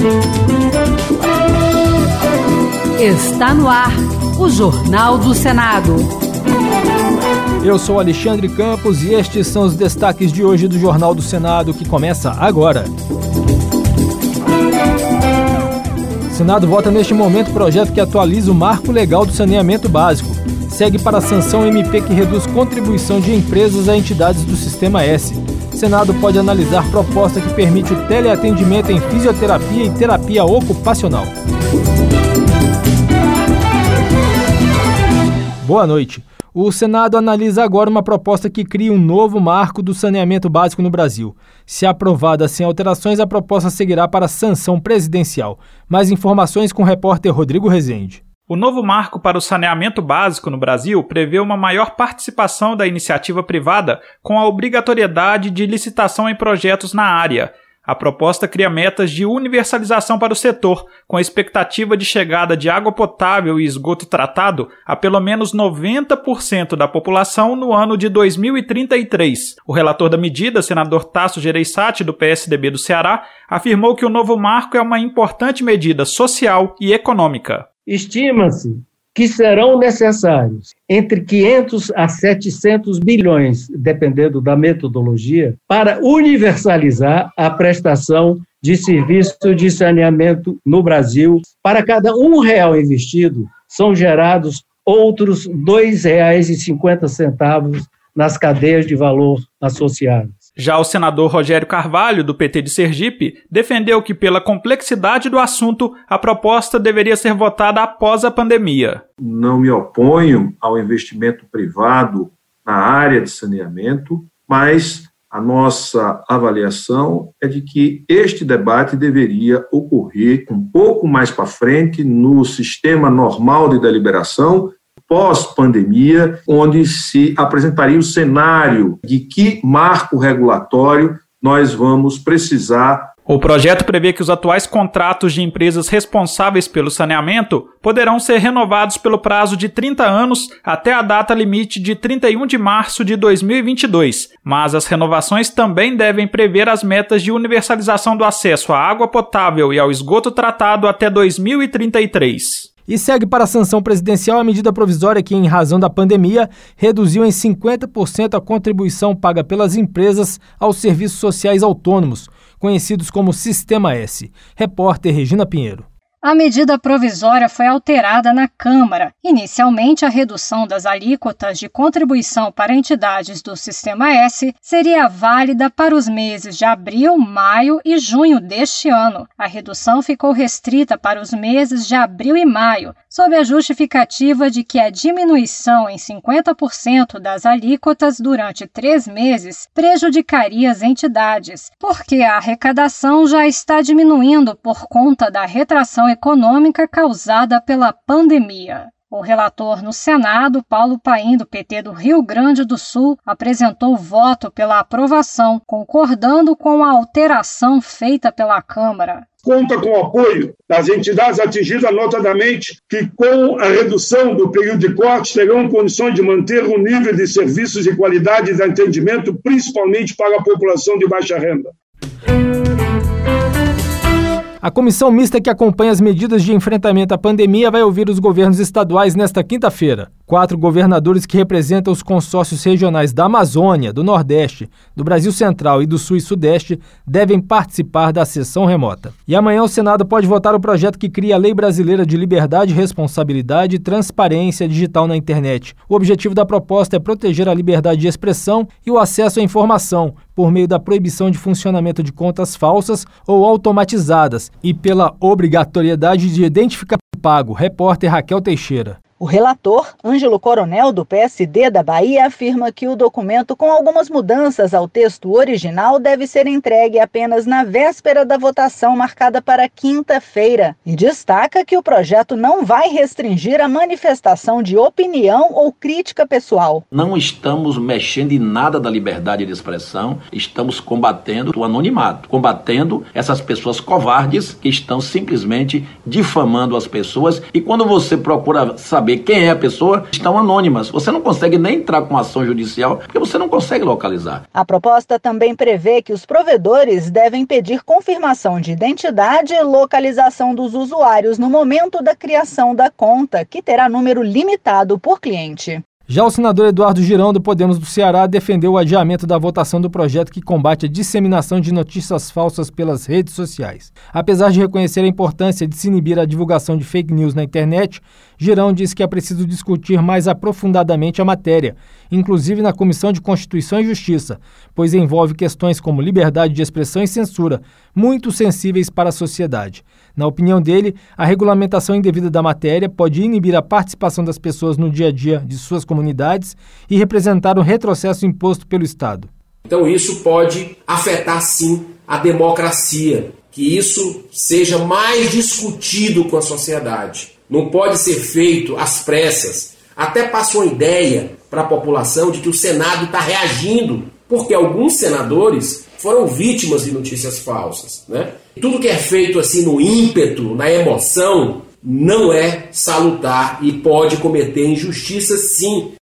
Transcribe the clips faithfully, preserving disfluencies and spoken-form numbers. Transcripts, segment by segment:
Está no ar o Jornal do Senado. Eu sou Alexandre Campos e estes são os destaques de hoje do Jornal do Senado, que começa agora. O Senado vota neste momento o projeto que atualiza o marco legal do saneamento básico. Segue para a sanção M P que reduz contribuição de empresas a entidades do Sistema S. O Senado pode analisar proposta que permite o teleatendimento em fisioterapia e terapia ocupacional. Boa noite. O Senado analisa agora uma proposta que cria um novo marco do saneamento básico no Brasil. Se aprovada sem alterações, a proposta seguirá para a sanção presidencial. Mais informações com o repórter Rodrigo Rezende. O novo marco para o saneamento básico no Brasil prevê uma maior participação da iniciativa privada com a obrigatoriedade de licitação em projetos na área. A proposta cria metas de universalização para o setor, com a expectativa de chegada de água potável e esgoto tratado a pelo menos noventa por cento da população no ano de dois mil e trinta e três. O relator da medida, senador Tasso Gereissati, do P S D B do Ceará, afirmou que o novo marco é uma importante medida social e econômica. Estima-se que serão necessários entre quinhentos a setecentos bilhões, dependendo da metodologia, para universalizar a prestação de serviço de saneamento no Brasil. Para cada um real investido, são gerados outros dois reais e cinquenta centavos nas cadeias de valor associadas. Já o senador Rogério Carvalho, do P T de Sergipe, defendeu que, pela complexidade do assunto, a proposta deveria ser votada após a pandemia. Não me oponho ao investimento privado na área de saneamento, mas a nossa avaliação é de que este debate deveria ocorrer um pouco mais para frente no sistema normal de deliberação, pós-pandemia, onde se apresentaria o cenário de que marco regulatório nós vamos precisar. O projeto prevê que os atuais contratos de empresas responsáveis pelo saneamento poderão ser renovados pelo prazo de trinta anos até a data limite de trinta e um de março de dois mil e vinte e dois, mas as renovações também devem prever as metas de universalização do acesso à água potável e ao esgoto tratado até dois mil e trinta e três. E segue para a sanção presidencial a medida provisória que, em razão da pandemia, reduziu em cinquenta por cento a contribuição paga pelas empresas aos serviços sociais autônomos, conhecidos como Sistema S. Repórter Regina Pinheiro. A medida provisória foi alterada na Câmara. Inicialmente, a redução das alíquotas de contribuição para entidades do Sistema S seria válida para os meses de abril, maio e junho deste ano. A redução ficou restrita para os meses de abril e maio, sob a justificativa de que a diminuição em cinquenta por cento das alíquotas durante três meses prejudicaria as entidades, porque a arrecadação já está diminuindo por conta da retração econômica causada pela pandemia. O relator no Senado, Paulo Paim, do P T do Rio Grande do Sul, apresentou voto pela aprovação, concordando com a alteração feita pela Câmara. Conta com o apoio das entidades atingidas, notadamente que com a redução do período de corte terão condições de manter o nível de serviços e qualidade de atendimento, principalmente para a população de baixa renda. A comissão mista que acompanha as medidas de enfrentamento à pandemia vai ouvir os governos estaduais nesta quinta-feira. Quatro governadores que representam os consórcios regionais da Amazônia, do Nordeste, do Brasil Central e do Sul e Sudeste devem participar da sessão remota. E amanhã o Senado pode votar o projeto que cria a Lei Brasileira de Liberdade, Responsabilidade e Transparência Digital na Internet. O objetivo da proposta é proteger a liberdade de expressão e o acesso à informação, por meio da proibição de funcionamento de contas falsas ou automatizadas e pela obrigatoriedade de identificação pago. Repórter Raquel Teixeira. O relator, Ângelo Coronel, do P S D da Bahia, afirma que o documento, com algumas mudanças ao texto original, deve ser entregue apenas na véspera da votação marcada para quinta-feira e destaca que o projeto não vai restringir a manifestação de opinião ou crítica pessoal. Não estamos mexendo em nada da liberdade de expressão, estamos combatendo o anonimato, combatendo essas pessoas covardes que estão simplesmente difamando as pessoas. E quando você procura saber saber quem é a pessoa, estão anônimas. Você não consegue nem entrar com ação judicial, porque você não consegue localizar. A proposta também prevê que os provedores devem pedir confirmação de identidade e localização dos usuários no momento da criação da conta, que terá número limitado por cliente. Já o senador Eduardo Girão, do Podemos do Ceará, defendeu o adiamento da votação do projeto que combate a disseminação de notícias falsas pelas redes sociais. Apesar de reconhecer a importância de se inibir a divulgação de fake news na internet, Girão disse que é preciso discutir mais aprofundadamente a matéria, inclusive na Comissão de Constituição e Justiça, pois envolve questões como liberdade de expressão e censura, muito sensíveis para a sociedade. Na opinião dele, a regulamentação indevida da matéria pode inibir a participação das pessoas no dia a dia de suas comunidades e representar um retrocesso imposto pelo Estado. Então isso pode afetar, sim, a democracia, que isso seja mais discutido com a sociedade. Não pode ser feito às pressas. Até passa uma ideia para a população de que o Senado está reagindo, porque alguns senadores foram vítimas de notícias falsas, né? Tudo que é feito assim no ímpeto, na emoção, não é salutar e pode cometer injustiça, sim.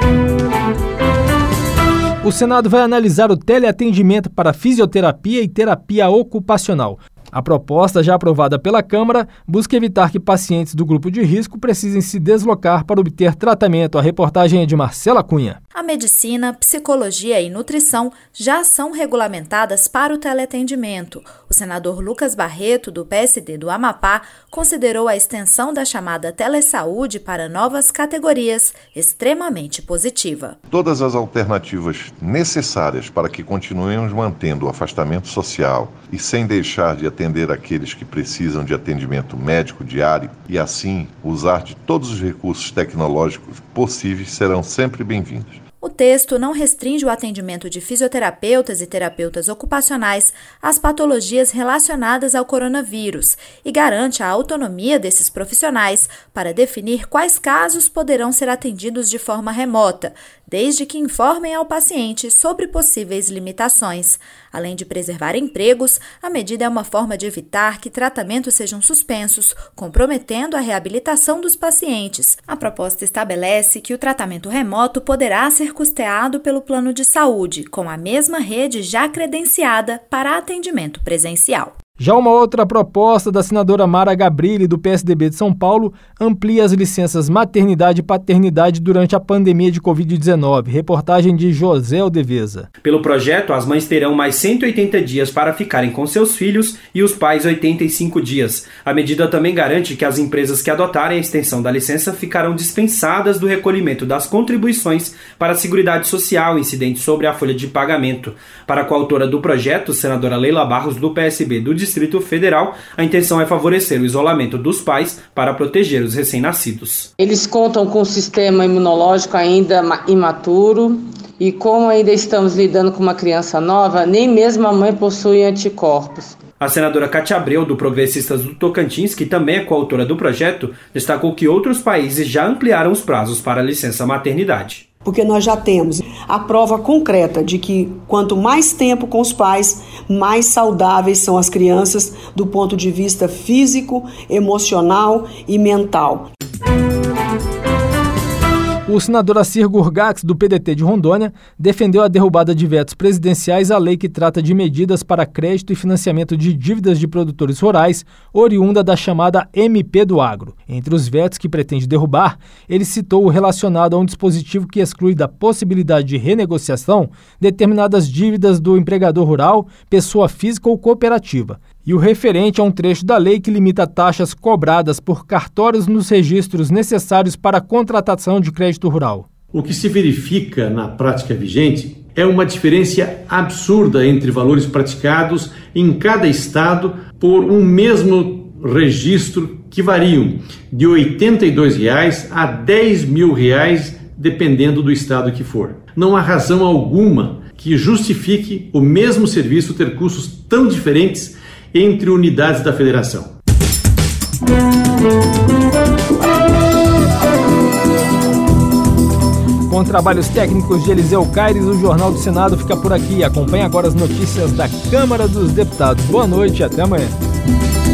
O Senado vai analisar o teleatendimento para fisioterapia e terapia ocupacional. A proposta, já aprovada pela Câmara, busca evitar que pacientes do grupo de risco precisem se deslocar para obter tratamento. A reportagem é de Marcela Cunha. A medicina, psicologia e nutrição já são regulamentadas para o teleatendimento. O senador Lucas Barreto, do P S D do Amapá, considerou a extensão da chamada telesaúde para novas categorias extremamente positiva. Todas as alternativas necessárias para que continuemos mantendo o afastamento social e sem deixar de atender aqueles que precisam de atendimento médico diário e, assim, usar de todos os recursos tecnológicos possíveis serão sempre bem-vindos. O texto não restringe o atendimento de fisioterapeutas e terapeutas ocupacionais às patologias relacionadas ao coronavírus e garante a autonomia desses profissionais para definir quais casos poderão ser atendidos de forma remota, desde que informem ao paciente sobre possíveis limitações. Além de preservar empregos, a medida é uma forma de evitar que tratamentos sejam suspensos, comprometendo a reabilitação dos pacientes. A proposta estabelece que o tratamento remoto poderá ser custeado pelo plano de saúde, com a mesma rede já credenciada para atendimento presencial. Já uma outra proposta da senadora Mara Gabrilli, do P S D B de São Paulo, amplia as licenças maternidade e paternidade durante a pandemia de covid dezenove. Reportagem de José Aldeveza. Pelo projeto, as mães terão mais cento e oitenta dias para ficarem com seus filhos e os pais oitenta e cinco dias. A medida também garante que as empresas que adotarem a extensão da licença ficarão dispensadas do recolhimento das contribuições para a Seguridade Social incidentes sobre a folha de pagamento. Para a coautora do projeto, senadora Leila Barros, do P S B do Distrito Federal, a intenção é favorecer o isolamento dos pais para proteger os recém-nascidos. Eles contam com um sistema imunológico ainda imaturo e, como ainda estamos lidando com uma criança nova, nem mesmo a mãe possui anticorpos. A senadora Cátia Abreu, do Progressistas do Tocantins, que também é coautora do projeto, destacou que outros países já ampliaram os prazos para a licença maternidade. Porque nós já temos a prova concreta de que quanto mais tempo com os pais, mais saudáveis são as crianças do ponto de vista físico, emocional e mental. O senador Assir Gurgax, do P D T de Rondônia, defendeu a derrubada de vetos presidenciais à lei que trata de medidas para crédito e financiamento de dívidas de produtores rurais, oriunda da chamada M P do Agro. Entre os vetos que pretende derrubar, ele citou o relacionado a um dispositivo que exclui da possibilidade de renegociação determinadas dívidas do empregador rural, pessoa física ou cooperativa, e o referente a um trecho da lei que limita taxas cobradas por cartórios nos registros necessários para a contratação de crédito rural. O que se verifica na prática vigente é uma diferença absurda entre valores praticados em cada estado por um mesmo registro que variam de oitenta e dois reais a dez mil reais, dependendo do estado que for. Não há razão alguma que justifique o mesmo serviço ter custos tão diferentes entre unidades da federação. Com trabalhos técnicos de Eliseu Caires, o Jornal do Senado fica por aqui. Acompanhe agora as notícias da Câmara dos Deputados. Boa noite e até amanhã.